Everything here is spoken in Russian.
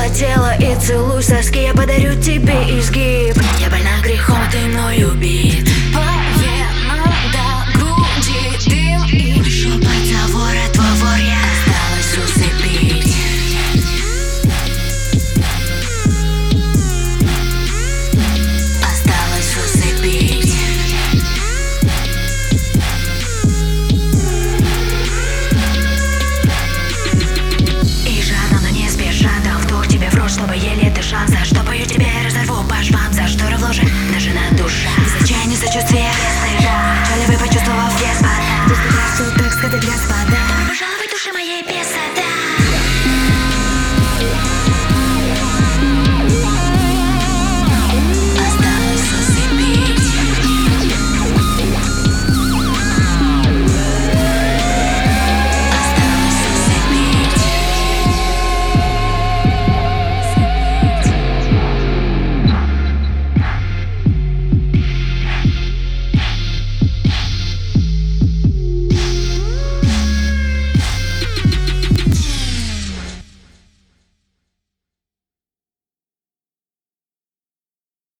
тело и целуй соски. Я подарю тебе изгиб. Я больна грехом, ты мною убит. По венам до груди дым и шепот завора твор. Я осталось усыпить. Осталось усыпить. И жадно, но не спеша, дал вдох тебе в рот, чтобы еле дышал. За что пою тебе, разорву по швам, за что в ложе нажена душа. Из отчаяния сочувствия без стыда, чали вы почувствовав без вода. Ты сказал, что так сказать, господа. Пожалуй, души моей без